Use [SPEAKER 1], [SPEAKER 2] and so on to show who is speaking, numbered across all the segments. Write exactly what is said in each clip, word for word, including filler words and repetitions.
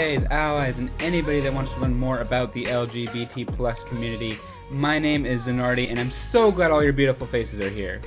[SPEAKER 1] gays, allies, and anybody that wants to learn more about the L G B T plus community. My name is Zanardi, and I'm so glad all your beautiful faces are here.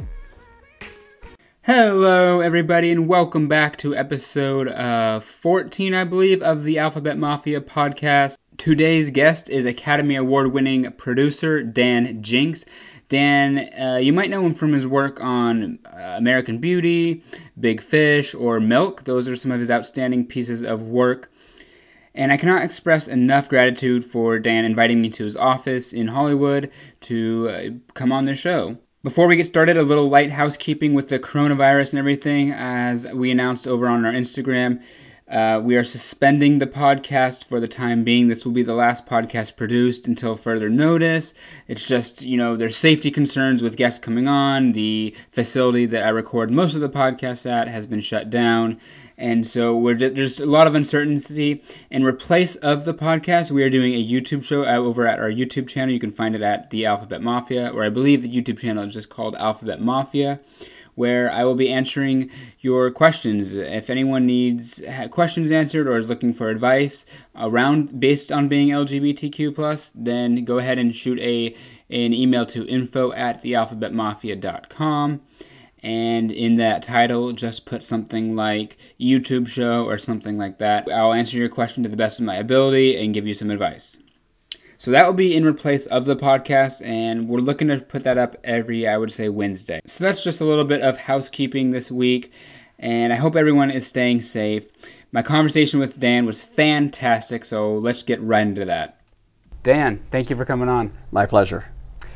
[SPEAKER 1] Hello, everybody, and welcome back to episode uh, fourteen, I believe, of the Alphabet Mafia podcast. Today's guest is Academy Award-winning producer Dan Jinks. Dan, uh, you might know him from his work on uh, American Beauty, Big Fish, or Milk. Those are some of his outstanding pieces of work. And I cannot express enough gratitude for Dan inviting me to his office in Hollywood to uh, come on the show. Before we get started, a little light housekeeping with the coronavirus and everything. As we announced over on our Instagram, uh, we are suspending the podcast for the time being. This will be the last podcast produced until further notice. It's just, you know, there's safety concerns with guests coming on. The facility that I record most of the podcasts at has been shut down. And so we're just, there's a lot of uncertainty. In replace of the podcast, we are doing a YouTube show over at our YouTube channel. You can find it at The Alphabet Mafia, or I believe the YouTube channel is just called Alphabet Mafia, where I will be answering your questions. If anyone needs questions answered or is looking for advice around based on being L G B T Q plus, then go ahead and shoot a an email to info at the alphabet mafia dot com. And in that title, just put something like YouTube show or something like that. I'll answer your question to the best of my ability and give you some advice. So that will be in replace of the podcast, and we're looking to put that up every, I would say, Wednesday. So that's just a little bit of housekeeping this week, and I hope everyone is staying safe. My conversation with Dan was fantastic, so let's get right into that. Dan, thank you for coming on.
[SPEAKER 2] My pleasure.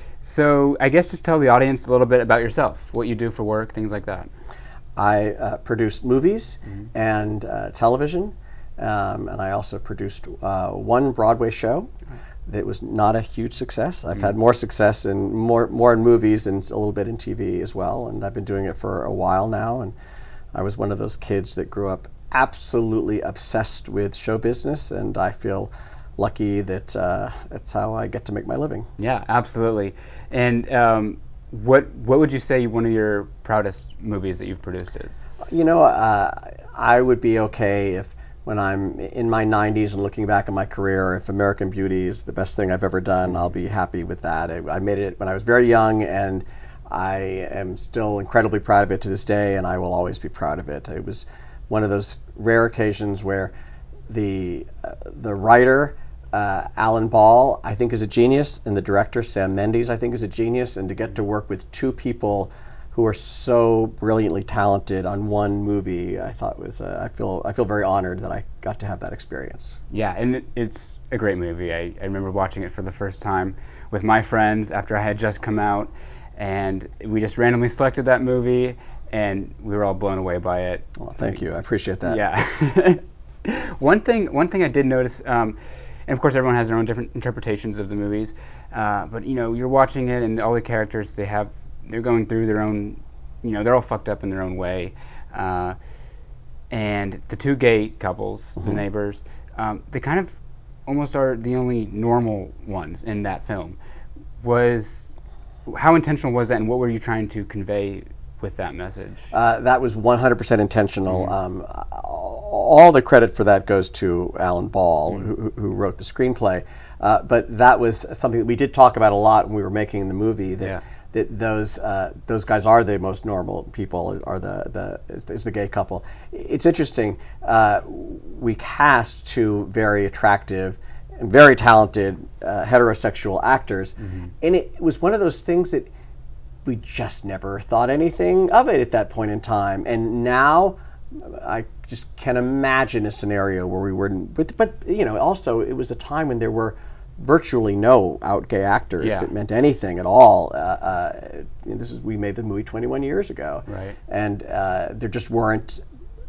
[SPEAKER 1] So I guess just tell the audience a little bit about yourself, what you do for work, things like that.
[SPEAKER 2] I uh, produced movies
[SPEAKER 1] mm-hmm.
[SPEAKER 2] and uh, television, um, and I also produced uh, one Broadway show that was not a huge success. I've mm-hmm. had more success in more more in movies and a little bit in T V as well, and I've been doing it for a while now. And I was one of those kids that grew up absolutely obsessed with show business, and I feel lucky that uh, that's how I get to make my living.
[SPEAKER 1] Yeah, absolutely. And um, what what would you say one of your proudest movies that you've produced is?
[SPEAKER 2] You know, uh, I would be okay if when I'm in my nineties and looking back at my career, if American Beauty is the best thing I've ever done, I'll be happy with that. I, I made it when I was very young, and I am still incredibly proud of it to this day, and I will always be proud of it. It was one of those rare occasions where the uh, the writer, Uh, Alan Ball, I think is a genius, and the director, Sam Mendes, I think is a genius, and to get to work with two people who are so brilliantly talented on one movie, I thought was, uh, I feel I feel very honored that I got to have that experience.
[SPEAKER 1] Yeah, and it, it's a great movie. I, I remember watching it for the first time with my friends after I had just come out, and we just randomly selected that movie, and we were all blown away by it.
[SPEAKER 2] Well, thank you. I appreciate that.
[SPEAKER 1] Yeah. one thing, one thing I did notice, um, and of course everyone has their own different interpretations of the movies, uh, but you know, you're watching it and all the characters, they have, they're going through their own, you know, they're all fucked up in their own way. Uh, and the two gay couples, mm-hmm. the neighbors, um, they kind of almost are the only normal ones in that film. Was, how intentional was that, and what were you trying to convey with that message?
[SPEAKER 2] Uh, that was one hundred percent intentional.
[SPEAKER 1] Mm-hmm.
[SPEAKER 2] Um, all the credit for that goes to Alan Ball,
[SPEAKER 1] mm-hmm.
[SPEAKER 2] who, who wrote the screenplay. Uh, but that was something that we did talk about a lot when we were making the movie. That,
[SPEAKER 1] yeah.
[SPEAKER 2] that those uh, those guys are the most normal people. Are the the is, is the gay couple. It's interesting. Uh, we cast two very attractive and very talented uh, heterosexual actors,
[SPEAKER 1] mm-hmm.
[SPEAKER 2] and it was one of those things that we just never thought anything of it at that point in time. And now I just can imagine a scenario where we wouldn't, but, but you know, also it was a time when there were virtually no out gay actors
[SPEAKER 1] yeah.
[SPEAKER 2] that meant anything at all. Uh, uh, this is, we made the movie twenty-one years ago.
[SPEAKER 1] Right.
[SPEAKER 2] And uh, there just weren't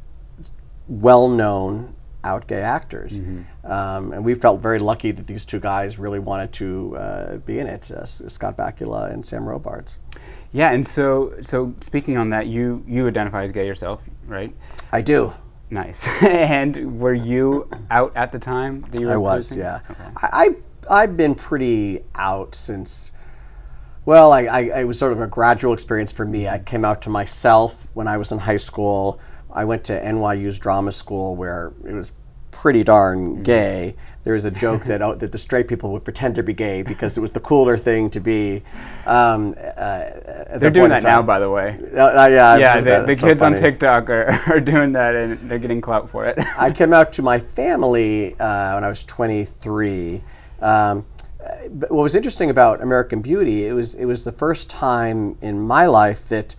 [SPEAKER 2] well-known out gay actors.
[SPEAKER 1] Mm-hmm.
[SPEAKER 2] Um, and we felt very lucky that these two guys really wanted to uh, be in it, uh, Scott Bakula and Sam Robards.
[SPEAKER 1] Yeah, and so so speaking on that, you, you identify as gay yourself, right?
[SPEAKER 2] I do.
[SPEAKER 1] Nice. And were you out at the time that you were
[SPEAKER 2] I was,
[SPEAKER 1] producing?
[SPEAKER 2] yeah.
[SPEAKER 1] Okay.
[SPEAKER 2] I, I, I've been pretty out since, well, I, I, it was sort of a gradual experience for me. I came out to myself when I was in high school. I went to N Y U's drama school where it was pretty darn gay. There was a joke that oh, that the straight people would pretend to be gay because it was the cooler thing to be. Um, uh,
[SPEAKER 1] they're doing that now, by the way.
[SPEAKER 2] Uh, uh, yeah,
[SPEAKER 1] yeah. The, the kids so on TikTok are, are doing that, and they're getting clout for it.
[SPEAKER 2] I came out to my family uh, when I was twenty-three. Um, but what was interesting about American Beauty, it was it was the first time in my life that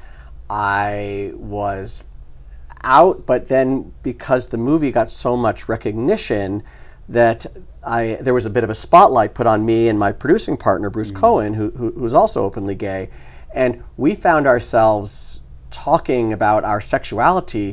[SPEAKER 2] I was out, but then because the movie got so much recognition, that I there was a bit of a spotlight put on me and my producing partner Bruce mm-hmm. Cohen, who, who who was also openly gay, and we found ourselves talking about our sexuality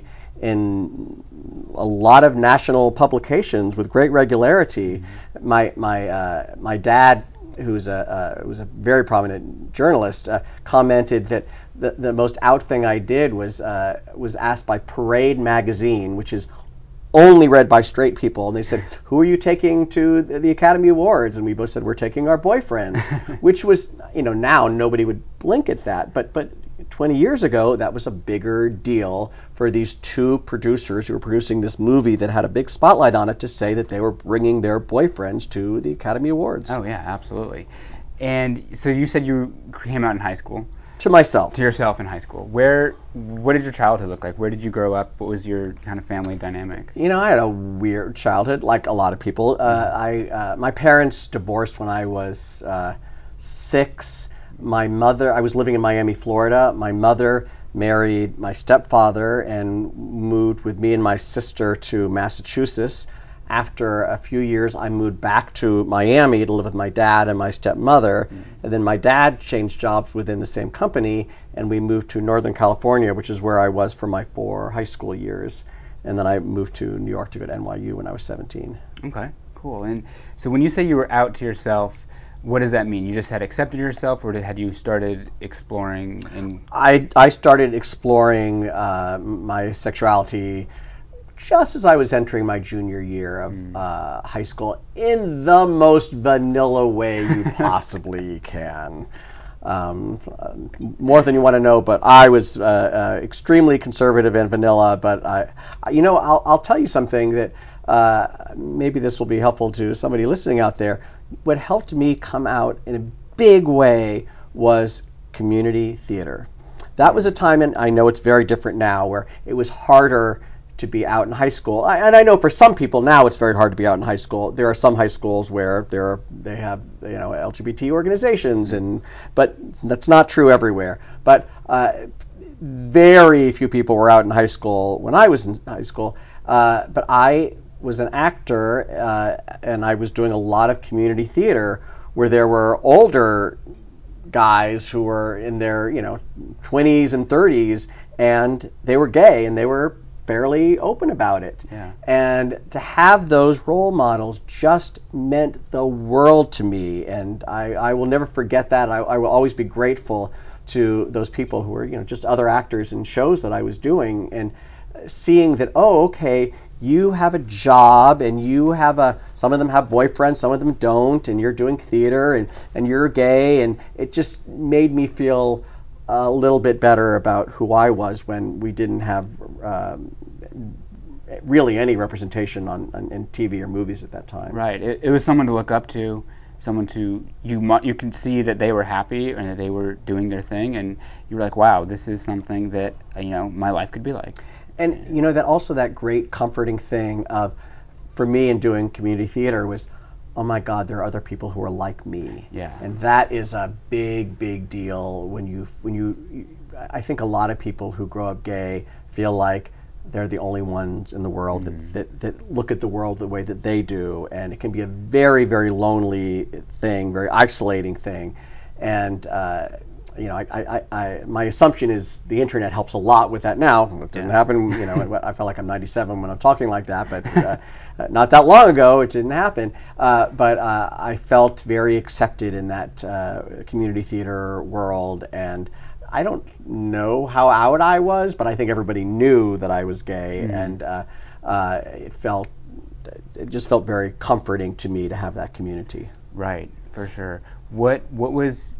[SPEAKER 2] in a lot of national publications with great regularity. Mm-hmm. My my uh, my dad, who's a uh, who's a very prominent journalist, uh, commented that the the most out thing I did was uh, was asked by Parade magazine, which is only read by straight people, and they said, "Who are you taking to the Academy Awards?" And we both said, "We're taking our boyfriends," which was, you know, now nobody would blink at that, but but twenty years ago that was a bigger deal for these two producers who were producing this movie that had a big spotlight on it to say that they were bringing their boyfriends to the Academy Awards.
[SPEAKER 1] Oh yeah, absolutely. And so you said you came out in high school.
[SPEAKER 2] To myself.
[SPEAKER 1] To yourself in high school. Where, what did your childhood look like? Where did you grow up? What was your kind of family dynamic?
[SPEAKER 2] You know, I had a weird childhood, like a lot of people. Uh, I uh, my parents divorced when I was uh, six. My mother, I was living in Miami, Florida. My mother married my stepfather and moved with me and my sister to Massachusetts. After a few years, I moved back to Miami to live with my dad and my stepmother. Mm. And then my dad changed jobs within the same company, and we moved to Northern California, which is where I was for my four high school years. And then I moved to New York to go to N Y U when I was seventeen.
[SPEAKER 1] Okay, cool. And so when you say you were out to yourself, what does that mean? You just had accepted yourself, or did, had you started exploring? In
[SPEAKER 2] I, I started exploring uh, my sexuality just as I was entering my junior year of mm. uh, high school, in the most vanilla way you possibly can. Um, more than you want to know, but I was uh, uh, extremely conservative and vanilla. But I, you know, I'll, I'll tell you something that uh, maybe this will be helpful to somebody listening out there. What helped me come out in a big way was community theater. That was a time, and I know it's very different now, where it was harder to be out in high school. I, and I know for some people now it's very hard to be out in high school. There are some high schools where there are, they have, you know, L G B T organizations, and but that's not true everywhere. But uh, very few people were out in high school when I was in high school. Uh, but I was an actor, uh, and I was doing a lot of community theater where there were older guys who were in their, you know, twenties and thirties, and they were gay, and they were fairly open about it.
[SPEAKER 1] Yeah.
[SPEAKER 2] And to have those role models just meant the world to me, and I, I will never forget that. I, I will always be grateful to those people who were, you know, just other actors in shows that I was doing, and seeing that, oh, okay, you have a job, and you have a, some of them have boyfriends, some of them don't, and you're doing theater, and, and you're gay, and it just made me feel a little bit better about who I was when we didn't have um, really any representation on, on in T V or movies at that time.
[SPEAKER 1] Right. It, it was someone to look up to, someone to you you can see that they were happy and that they were doing their thing, and you were like, wow, this is something that, you know, my life could be like.
[SPEAKER 2] And you know, that also that great comforting thing of, for me in doing community theater was, oh my God, there are other people who are like me.
[SPEAKER 1] Yeah.
[SPEAKER 2] And that is a big, big deal when you, when you, I think a lot of people who grow up gay feel like they're the only ones in the world mm. that, that, that look at the world the way that they do. And it can be a very, very lonely thing, very isolating thing. And, uh, you know, I, I, I, my assumption is the internet helps a lot with that now. It didn't yeah. happen, you know, I feel like I'm ninety-seven when I'm talking like that, but uh, not that long ago, it didn't happen. Uh, but uh, I felt very accepted in that uh, community theater world, and I don't know how out I was, but I think everybody knew that I was gay, mm-hmm. and uh, uh, it felt, it just felt very comforting to me to have that community.
[SPEAKER 1] Right, for sure. What, what was...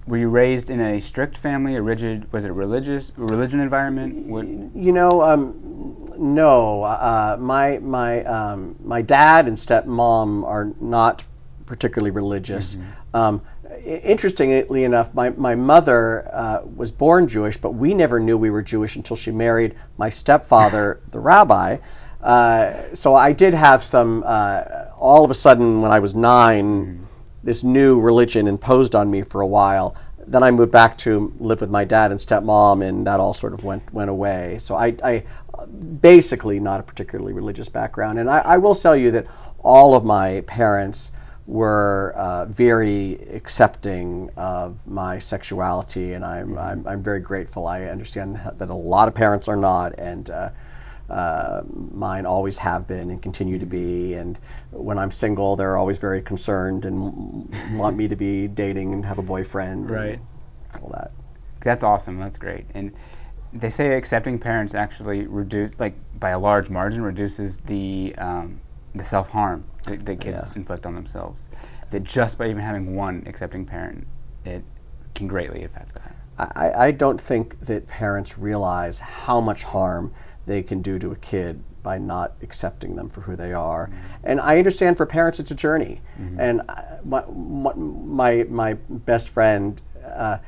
[SPEAKER 1] were you raised in a strict family, a rigid, was it a religious, religion environment? What?
[SPEAKER 2] You know, um, no. Uh, my my um, my dad and stepmom are not particularly religious. Mm-hmm. Um, interestingly enough, my my mother uh, was born Jewish, but we never knew we were Jewish until she married my stepfather, the rabbi. Uh, so I did have some. Uh, all of a sudden, when I was nine. Mm-hmm. This new religion imposed on me for a while. Then I moved back to live with my dad and stepmom, and that all sort of went went away. So I, I basically not a particularly religious background. And I, I will tell you that all of my parents were uh, very accepting of my sexuality, and I'm, mm-hmm. I'm I'm very grateful. I understand that a lot of parents are not, and uh, Uh, mine always have been and continue to be. And when I'm single, they're always very concerned and want me to be dating and have a boyfriend.
[SPEAKER 1] Right.
[SPEAKER 2] And all that.
[SPEAKER 1] That's awesome. That's great. And they say accepting parents actually reduce, like by a large margin, reduces the um, the self-harm that, that kids yeah. inflict on themselves. That just by even having one accepting parent, it can greatly affect that.
[SPEAKER 2] I, I don't think that parents realize how much harm they can do to a kid by not accepting them for who they are. Mm-hmm. And I understand for parents it's a journey. Mm-hmm. And my, my my best friend uh,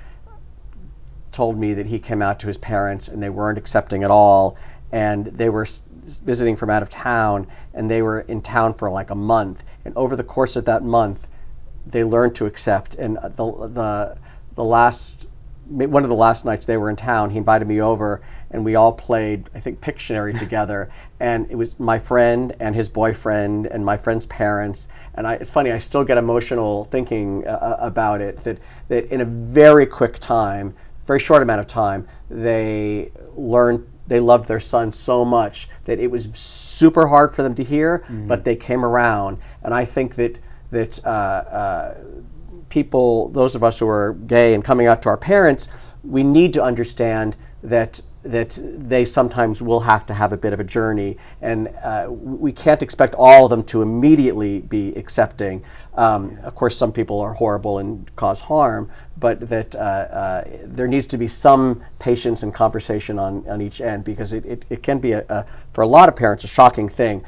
[SPEAKER 2] told me that he came out to his parents and they weren't accepting at all, and they were visiting from out of town, and they were in town for like a month, and over the course of that month they learned to accept. And the the the last one of the last nights they were in town, he invited me over, and we all played, I think, Pictionary together. And it was my friend and his boyfriend and my friend's parents. And I, it's funny, I still get emotional thinking uh, about it, that, that in a very quick time, very short amount of time, they learned, they loved their son so much that it was super hard for them to hear, mm-hmm. but they came around. And I think that, that uh, uh, people, those of us who are gay and coming out to our parents, we need to understand that that they sometimes will have to have a bit of a journey, and uh, we can't expect all of them to immediately be accepting. Um, of course, some people are horrible and cause harm, but that uh, uh, there needs to be some patience and conversation on, on each end, because it, it, it can be, a, a, for a lot of parents, a shocking thing.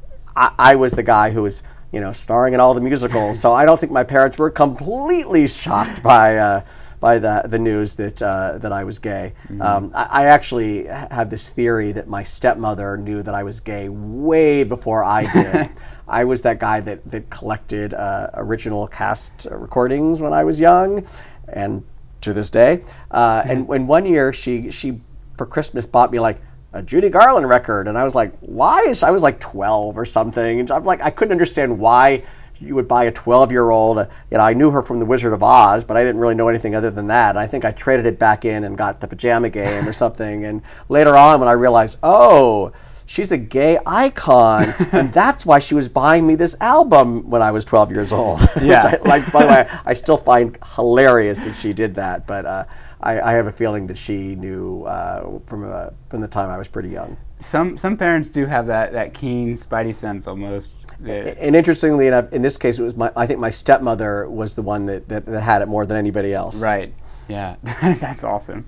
[SPEAKER 2] I, I was the guy who was, you know, starring in all the musicals, so I don't think my parents were completely shocked by uh, by the the news that uh, that I was gay. Mm-hmm. Um, I, I actually have this theory that my stepmother knew that I was gay way before I did. I was that guy that that collected uh, original cast recordings when I was young, and to this day. Uh, mm-hmm. And when one year she she for Christmas bought me like a Judy Garland record, and I was like, why is I was like twelve or something, and I'm like, I couldn't understand why you would buy a twelve-year-old. Uh, you know, I knew her from The Wizard of Oz, but I didn't really know anything other than that. I think I traded it back in and got the Pajama Game or something. And later on, when I realized, oh, she's a gay icon, and that's why she was buying me this album when I was twelve years old.
[SPEAKER 1] Yeah.
[SPEAKER 2] Which I, like, by the way, I still find hilarious that she did that, but uh, I, I have a feeling that she knew uh, from uh, from the time I was pretty young.
[SPEAKER 1] Some some parents do have that, that keen spidey sense almost.
[SPEAKER 2] Yeah. And interestingly enough, in this case, it was my I think my stepmother was the one that, that, that had it more than anybody else.
[SPEAKER 1] Right. Yeah. That's awesome.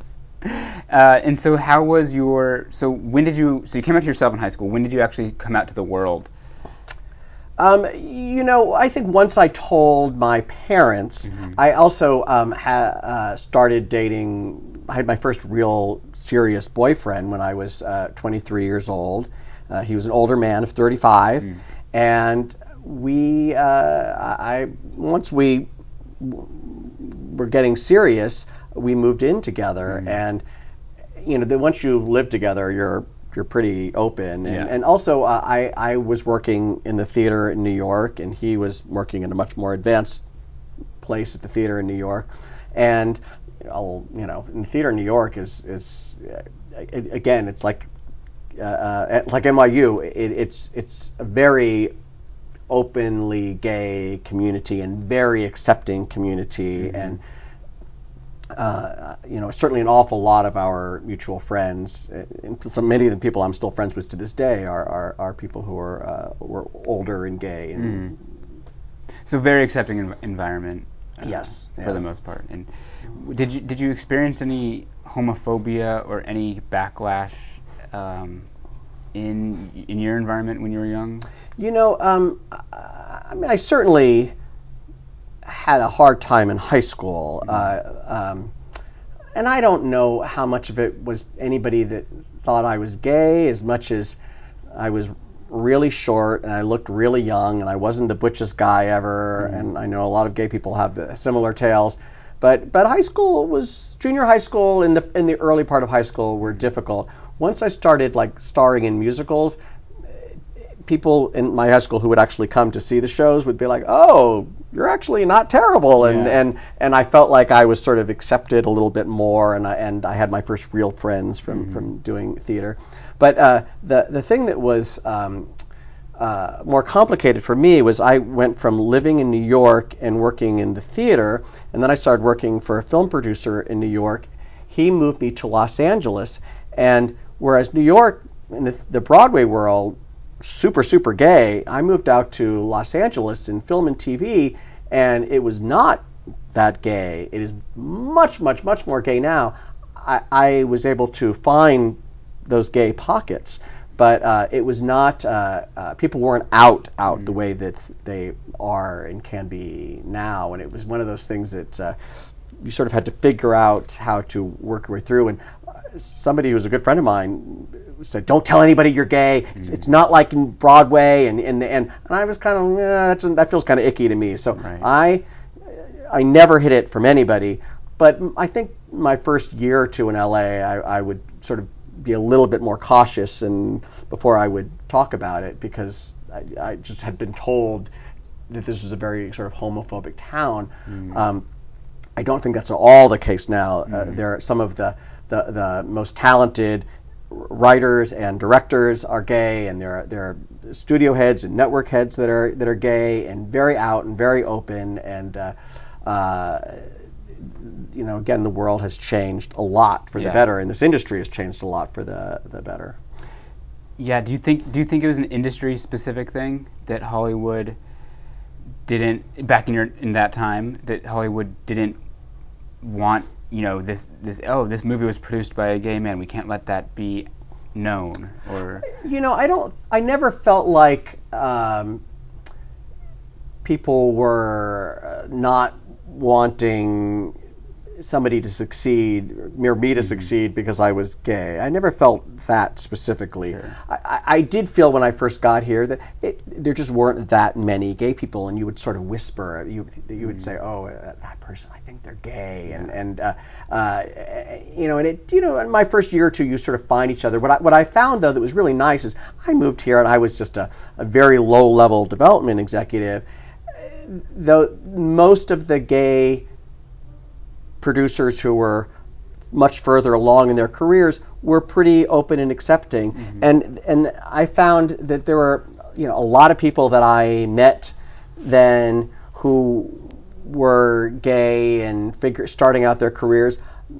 [SPEAKER 1] Uh, and so how was your, so when did you, so you came out to yourself in high school. When did you actually come out to the world?
[SPEAKER 2] Um, you know, I think once I told my parents, mm-hmm. I also um, ha- uh, started dating, I had my first real serious boyfriend when I was uh, twenty-three years old. Uh, he was an older man of thirty-five. Mm. And we, uh, I, once we were getting serious, we moved in together. Mm-hmm. And, you know, the, once you live together, you're you're pretty open. And, yeah. and also, uh, I, I was working in the theater in New York, and he was working in a much more advanced place at the theater in New York. And, you know, in the theater in New York is, is uh, again, it's like, Uh, like N Y U, it, it's it's a very openly gay community and very accepting community, mm-hmm. and uh, you know, certainly an awful lot of our mutual friends, and so many of the people I'm still friends with to this day are are, are people who are uh, were older and gay. And
[SPEAKER 1] mm. So very accepting env- environment. Uh,
[SPEAKER 2] yes,
[SPEAKER 1] for
[SPEAKER 2] yeah.
[SPEAKER 1] the most part. And did you did you experience any homophobia or any backlash um, in in your environment when you were young?
[SPEAKER 2] You know, um, I mean, I certainly had a hard time in high school, mm-hmm. uh, um, and I don't know how much of it was anybody that thought I was gay, as much as I was really short and I looked really young and I wasn't the butchest guy ever. Mm-hmm. And I know a lot of gay people have the similar tales, but but high school was junior high school in the in the early part of high school were difficult. Once I started like starring in musicals, people in my high school who would actually come to see the shows would be like, "Oh, you're actually not terrible," and yeah. and and I felt like I was sort of accepted a little bit more, and I and I had my first real friends from mm-hmm. from doing theater. But uh, the the thing that was um, uh, more complicated for me was I went from living in New York and working in the theater, and then I started working for a film producer in New York. He moved me to Los Angeles, and whereas New York in the, the Broadway world, super, super gay, I moved out to Los Angeles in film and T V, and it was not that gay. It is much, much, much more gay now. I, I was able to find those gay pockets, but uh, it was not, uh, uh, people weren't out, out mm. the way that they are and can be now, and it was one of those things that uh, you sort of had to figure out how to work your way through. And somebody who was a good friend of mine said, "Don't tell anybody you're gay. It's, it's not like in Broadway." And and and, and I was kind of, eh, that, that feels kind of icky to me. So right. I I never hid it from anybody. But I think my first year or two in L A, I, I would sort of be a little bit more cautious and before I would talk about it, because I, I just had been told that this was a very sort of homophobic town. Mm. Um, I don't think that's all the case now. Mm. Uh, there are some of the The, the most talented writers and directors are gay, and there are there are studio heads and network heads that are that are gay and very out and very open. And uh, uh, you know, again, the world has changed a lot for yeah. the better, and this industry has changed a lot for the the better.
[SPEAKER 1] Yeah. Do you think do you think it was an industry specific thing that Hollywood didn't back in your in that time that Hollywood didn't want? You know, this this oh this movie was produced by a gay man, we can't let that be known? Or
[SPEAKER 2] you know, I don't I never felt like um, people were not wanting somebody to succeed, or me to mm-hmm. succeed because I was gay. I never felt that specifically. Sure. I, I did feel when I first got here that it, there just weren't that many gay people, and you would sort of whisper. You you would mm-hmm. say, "Oh, uh, that person, I think they're gay," yeah. and and uh, uh, you know, and it you know, in my first year or two, you sort of find each other. What I what I found though that was really nice is I moved here and I was just a, a very low level development executive. Though most of the gay producers who were much further along in their careers were pretty open and accepting. Mm-hmm. And and I found that there were, you know, a lot of people that I met then who were gay and figure starting out their careers.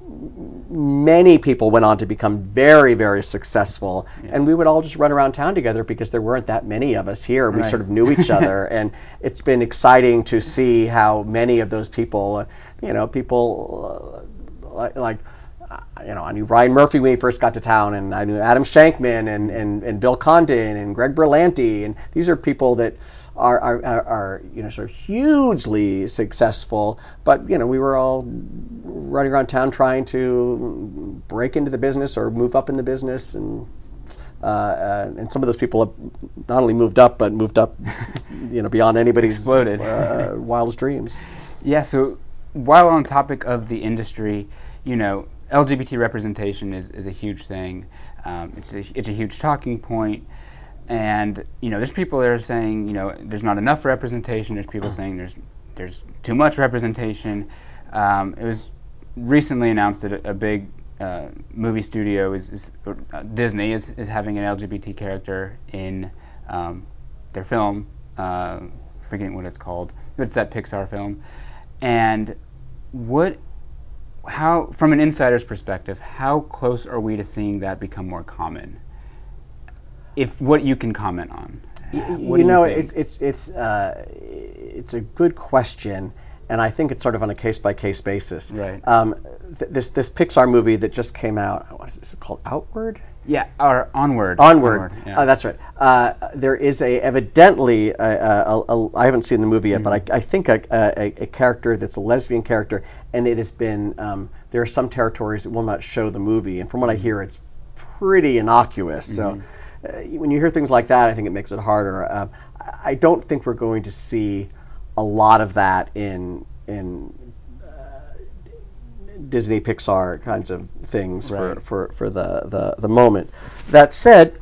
[SPEAKER 2] Many people went on to become very, very successful, yeah. and we would all just run around town together because there weren't that many of us here. We right. sort of knew each other, and it's been exciting to see how many of those people, you know, people uh, like, like uh, you know, I knew Ryan Murphy when he first got to town, and I knew Adam Shankman and, and, and Bill Condon and Greg Berlanti, and these are people that Are, are, are you know sort of hugely successful, but you know we were all running around town trying to break into the business or move up in the business, and uh, uh, and some of those people have not only moved up but moved up, you know, beyond anybody's
[SPEAKER 1] exploded
[SPEAKER 2] uh, wildest dreams.
[SPEAKER 1] Yeah. So while on topic of the industry, you know, L G B T representation is, is a huge thing. Um, it's a, it's a huge talking point. And, you know, there's people that are saying, you know, there's not enough representation. There's people saying there's there's too much representation. Um, it was recently announced that a, a big uh, movie studio is, is uh, Disney is, is having an L G B T character in um, their film. Uh, forgetting what it's called. It's that Pixar film. And what, how, from an insider's perspective, how close are we to seeing that become more common? If what you can comment on,
[SPEAKER 2] you,
[SPEAKER 1] what
[SPEAKER 2] you
[SPEAKER 1] do
[SPEAKER 2] know,
[SPEAKER 1] you think?
[SPEAKER 2] it's it's it's uh, it's a good question, and I think it's sort of on a case-by-case basis.
[SPEAKER 1] Right.
[SPEAKER 2] Um, th- this this Pixar movie that just came out, what is it called? Outward?
[SPEAKER 1] Yeah, or Onward.
[SPEAKER 2] Onward.
[SPEAKER 1] Onward, yeah.
[SPEAKER 2] Uh, that's right. Uh, there is a evidently a, a, a, a, I haven't seen the movie yet, mm-hmm. but I, I think a, a, a character that's a lesbian character, and it has been. Um, there are some territories that will not show the movie, and from what I hear, it's pretty innocuous. Mm-hmm. So uh, when you hear things like that, I think it makes it harder. Uh, I don't think we're going to see a lot of that in in. Disney Pixar kinds of things right. for, for, for the, the, the moment. That said,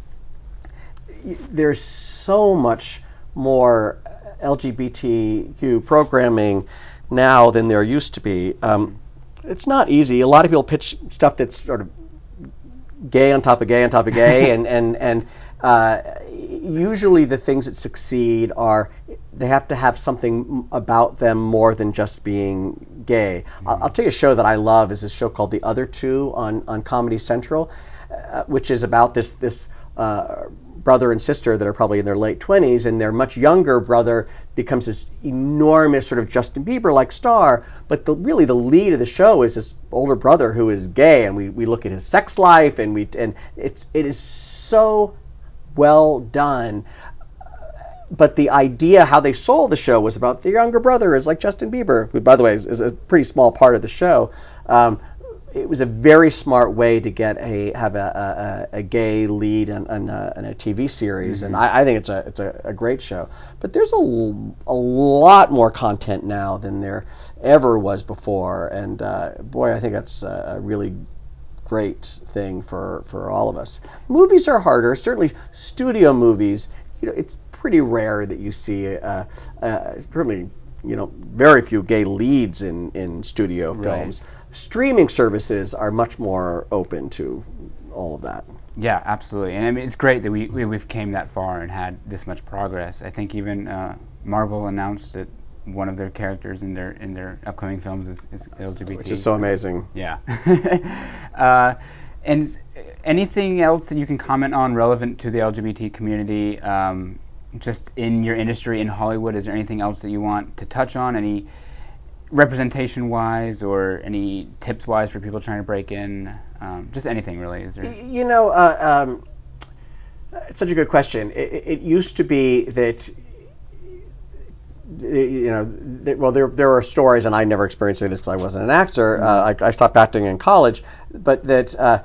[SPEAKER 2] there's so much more L G B T Q programming now than there used to be. Um, it's not easy. A lot of people pitch stuff that's sort of gay on top of gay on top of gay, and and and uh, usually the things that succeed are they have to have something about them more than just being gay. Mm-hmm. I'll, I'll tell you a show that I love is this show called The Other Two on on Comedy Central, uh, which is about this this uh, brother and sister that are probably in their late twenties, and their much younger brother becomes this enormous sort of Justin Bieber-like star, but the, really the lead of the show is this older brother who is gay, and we, we look at his sex life, and we and it's it is so well done. But the idea how they sold the show was about the younger brother is like Justin Bieber, who, by the way, is, is a pretty small part of the show. Um, it was a very smart way to get a have a, a, a gay lead in, in, a, in a T V series, mm-hmm. and I, I think it's a it's a, a great show. But there's a, a lot more content now than there ever was before, and uh, boy, I think that's a really great thing for, for all of us. Movies are harder, certainly studio movies. You know, it's pretty rare that you see uh, uh, certainly. You know, very few gay leads in, in studio films. Right. Streaming services are much more open to all of that.
[SPEAKER 1] Yeah, absolutely. And I mean, it's great that we, we, we've came that far and had this much progress. I think even uh, Marvel announced that one of their characters in their in their upcoming films is, is L G B T.
[SPEAKER 2] Which is so amazing.
[SPEAKER 1] Yeah. uh, and anything else that you can comment on relevant to the L G B T community? Um, Just in your industry in Hollywood, is there anything else that you want to touch on? Any representation-wise or any tips-wise for people trying to break in? Um, just anything, really. Is there?
[SPEAKER 2] You know, uh, um, it's such a good question. It, it used to be that, you know, that, well, there there are stories, and I never experienced this because I wasn't an actor. Mm-hmm. Uh, I, I stopped acting in college, but that. Uh,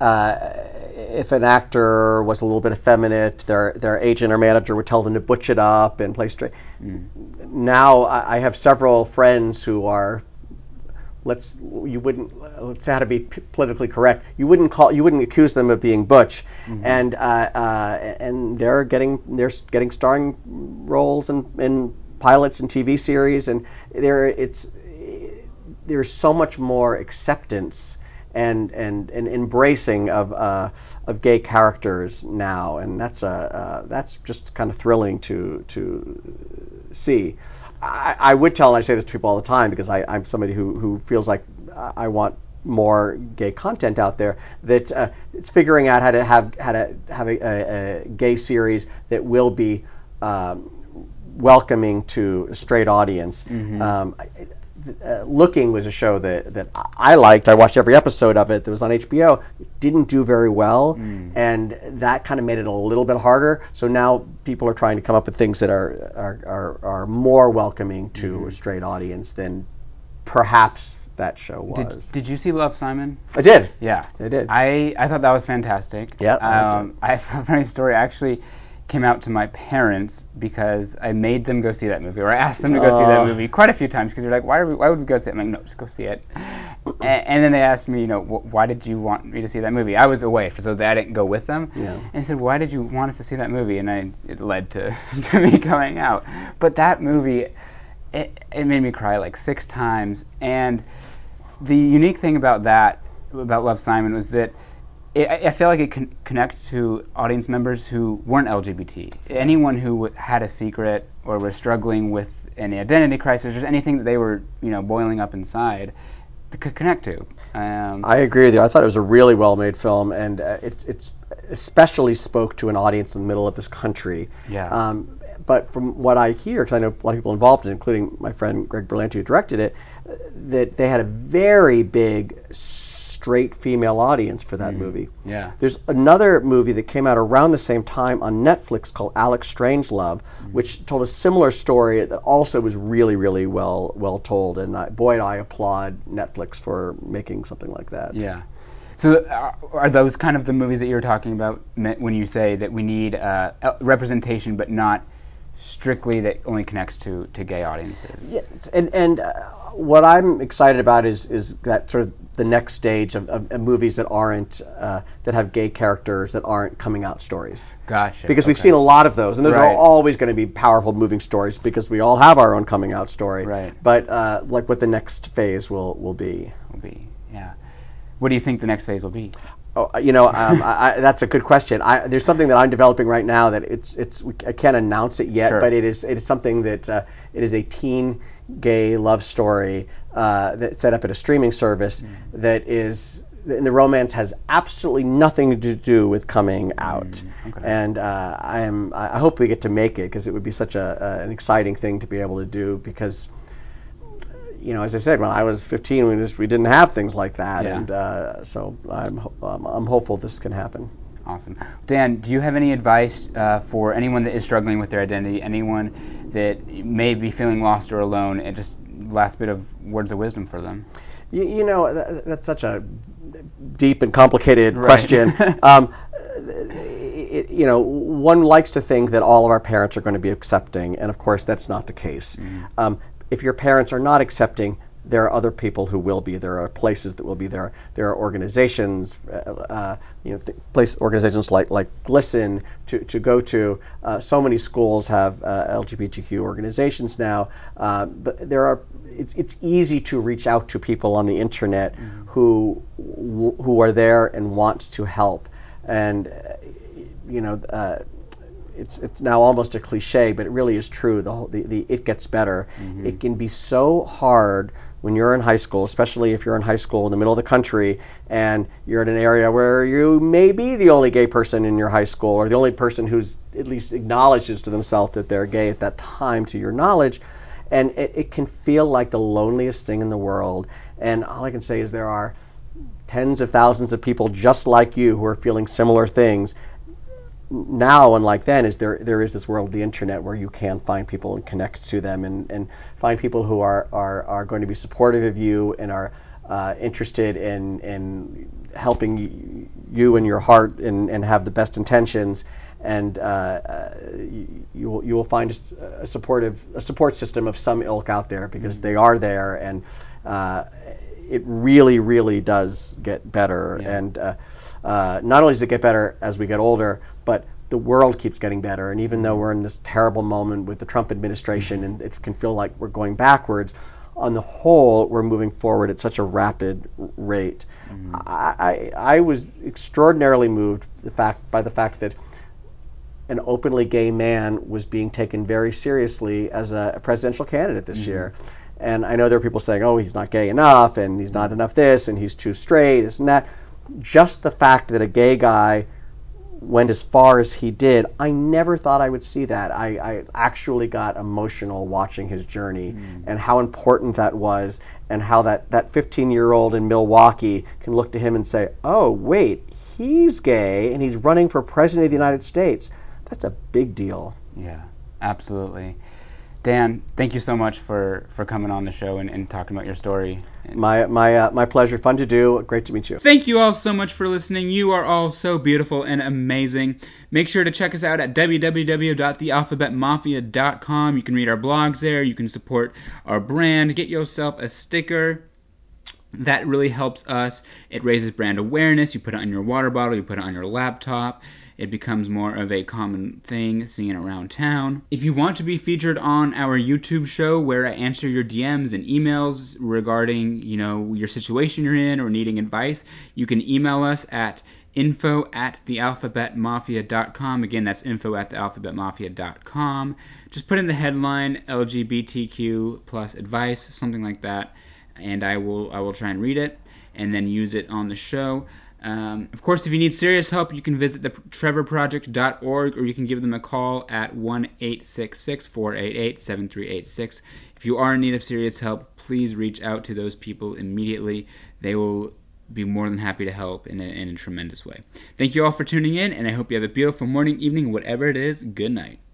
[SPEAKER 2] uh, If an actor was a little bit effeminate, their their agent or manager would tell them to butch it up and play straight. Mm. Now I have several friends who are, let's you wouldn't let's say how to be p- politically correct. You wouldn't call you wouldn't accuse them of being butch, mm-hmm. and uh, uh, and they're getting they're getting starring roles in, in pilots and T V series, and there it's there's so much more acceptance and and, and embracing of uh, of gay characters now, and that's a uh, that's just kind of thrilling to to see. I, I would tell, and I say this to people all the time because I, I'm somebody who, who feels like I want more gay content out there. That uh, it's figuring out how to have how to have a, a, a gay series that will be um, welcoming to a straight audience. Mm-hmm. Um, Uh, Looking was a show that, that I liked. I watched every episode of it that was on H B O. It didn't do very well, mm. and that kind of made it a little bit harder. So now people are trying to come up with things that are are, are, are more welcoming to mm-hmm. a straight audience than perhaps that show was.
[SPEAKER 1] Did, did you see Love, Simon?
[SPEAKER 2] I did.
[SPEAKER 1] Yeah.
[SPEAKER 2] I did.
[SPEAKER 1] I, I thought that was fantastic.
[SPEAKER 2] Yeah.
[SPEAKER 1] Um, I have a funny story. I actually came out to my parents because I made them go see that movie, or I asked them to go uh, see that movie quite a few times because they're like, why are we, why would we go see it? I'm like, no, just go see it. and, and then they asked me, you know, wh- why did you want me to see that movie? I was away, so that I didn't go with them. Yeah. And I said, why did you want us to see that movie? And I, it led to, to me coming out. But that movie, it, it made me cry like six times. And the unique thing about that, about Love, Simon, was that It, I feel like it can connect to audience members who weren't L G B T. Anyone who w- had a secret or was struggling with any identity crisis, or just anything that they were, you know, boiling up inside, they could connect to. Um,
[SPEAKER 2] I agree with you. I thought it was a really well-made film, and uh, it's it's especially spoke to an audience in the middle of this country.
[SPEAKER 1] Yeah.
[SPEAKER 2] Um, but from what I hear, because I know a lot of people involved in it, including my friend Greg Berlanti, who directed it, that they had a very big straight female audience for that mm, movie.
[SPEAKER 1] Yeah.
[SPEAKER 2] There's another movie that came out around the same time on Netflix called Alex Strangelove, mm. which told a similar story that also was really, really well well told. And I, boy, I applaud Netflix for making something like that.
[SPEAKER 1] Yeah. So are, are those kind of the movies that you're talking about when you say that we need uh, representation, but not strictly that only connects to, to gay audiences?
[SPEAKER 2] Yes, and and uh, what I'm excited about is is that sort of the next stage of, of, of movies that aren't uh, that have gay characters that aren't coming out stories.
[SPEAKER 1] Gotcha.
[SPEAKER 2] Because
[SPEAKER 1] okay.
[SPEAKER 2] we've seen a lot of those, and those
[SPEAKER 1] right.
[SPEAKER 2] are always going to be powerful, moving stories because we all have our own coming out story.
[SPEAKER 1] Right.
[SPEAKER 2] But uh, like what the next phase will will be.
[SPEAKER 1] Will be, yeah. What do you think the next phase will be?
[SPEAKER 2] Oh, you know, um, I, I, that's a good question. I, there's something that I'm developing right now that it's it's I can't announce it yet,
[SPEAKER 1] sure.
[SPEAKER 2] but it is it is something that uh, it is a teen gay love story uh, that's set up at a streaming service mm. that is, and the romance has absolutely nothing to do with coming out.
[SPEAKER 1] Mm, okay.
[SPEAKER 2] And uh, I am I hope we get to make it because it would be such a, a an exciting thing to be able to do because. You know, as I said, when I was fifteen, we just we didn't have things like that,
[SPEAKER 1] yeah.
[SPEAKER 2] and uh, so I'm um, I'm hopeful this can happen.
[SPEAKER 1] Awesome, Dan. Do you have any advice uh, for anyone that is struggling with their identity, anyone that may be feeling lost or alone, and just last bit of words of wisdom for them?
[SPEAKER 2] You, you know, that, that's such a deep and complicated
[SPEAKER 1] right.
[SPEAKER 2] question. um, it, you know, one likes to think that all of our parents are going to be accepting, and of course, that's not the case. Mm-hmm. Um, If your parents are not accepting, there are other people who will be. There are places that will be there. There are organizations, uh, you know, th- place organizations like like GLSEN to to go to. Uh, so many schools have uh, L G B T Q organizations now, uh, but there are. It's it's easy to reach out to people on the internet mm-hmm. who who are there and want to help, and uh, you know. Uh, It's it's now almost a cliche, but it really is true. The whole, the, the it gets better. Mm-hmm. It can be so hard when you're in high school, especially if you're in high school in the middle of the country and you're in an area where you may be the only gay person in your high school or the only person who's at least acknowledges to themselves that they're gay at that time to your knowledge. And it, it can feel like the loneliest thing in the world. And all I can say is there are tens of thousands of people just like you who are feeling similar things. Now, unlike then, is there there is this world of the internet where you can find people and connect to them and, and find people who are, are, are going to be supportive of you and are uh, interested in in helping you and your heart and, and have the best intentions. And uh, uh, you, you will you will find a, a supportive a support system of some ilk out there because mm-hmm. they are there, and uh, it really really does get better. Yeah. And uh, uh, not only does it get better as we get older, but the world keeps getting better. And even though we're in this terrible moment with the Trump administration and it can feel like we're going backwards, on the whole, we're moving forward at such a rapid rate. Mm-hmm. I, I I was extraordinarily moved the fact by the fact that an openly gay man was being taken very seriously as a, a presidential candidate this mm-hmm. year. And I know there are people saying, oh, he's not gay enough, and he's not enough this, and he's too straight, this and that. Just the fact that a gay guy went as far as he did, I never thought I would see that. I, I actually got emotional watching his journey mm. and how important that was, and how that, that fifteen-year-old in Milwaukee can look to him and say, oh, wait, he's gay, and he's running for president of the United States. That's a big deal.
[SPEAKER 1] Yeah, absolutely. Dan, thank you so much for, for coming on the show and, and talking about your story.
[SPEAKER 2] My my uh, my pleasure. Fun to do. Great to meet you.
[SPEAKER 1] Thank you all so much for listening. You are all so beautiful and amazing. Make sure to check us out at w w w dot the alphabet mafia dot com. You can read our blogs there. You can support our brand. Get yourself a sticker. That really helps us. It raises brand awareness. You put it on your water bottle. You put it on your laptop. It becomes more of a common thing seen around town. If you want to be featured on our YouTube show where I answer your D Ms and emails regarding, you know, your situation you're in or needing advice, you can email us at info at the alphabet mafia dot com. Again, that's info at the alphabet mafia dot com. Just put in the headline L G B T Q plus advice, something like that, and I will I will try and read it and then use it on the show. Um, of course, if you need serious help, you can visit the trevor project dot org, or you can give them a call at one eight six six, four eight eight, seven three eight six. If you are in need of serious help, please reach out to those people immediately. They will be more than happy to help in a, in a tremendous way. Thank you all for tuning in, and I hope you have a beautiful morning, evening, whatever it is. Good night.